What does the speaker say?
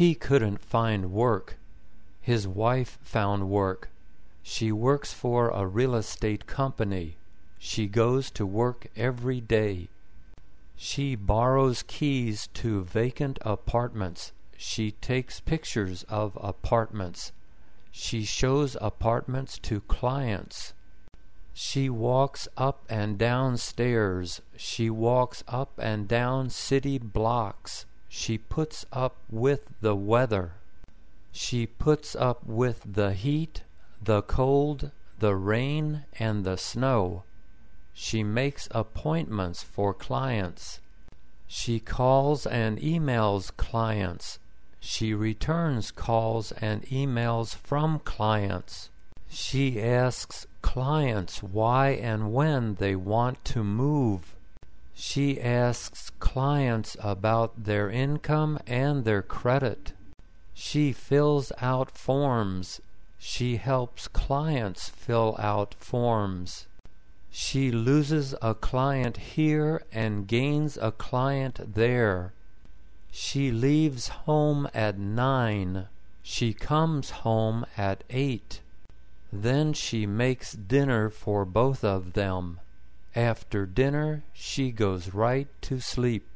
He couldn't find work. His wife found work. She works for a real estate company. She goes to work every day. She borrows keys to vacant apartments. She takes pictures of apartments. She shows apartments to clients. She walks up and down stairs. She walks up and down city blocks. She puts up with the weather. She puts up with the heat, the cold, the rain, and the snow. She makes appointments for clients. She calls and emails clients. She returns calls and emails from clients. She asks clients why and when they want to move. She asks clients about their income and their credit. She fills out forms. She helps clients fill out forms. She loses a client here and gains a client there. She leaves home at 9. She comes home at 8. Then she makes dinner for both of them. After dinner, she goes right to sleep.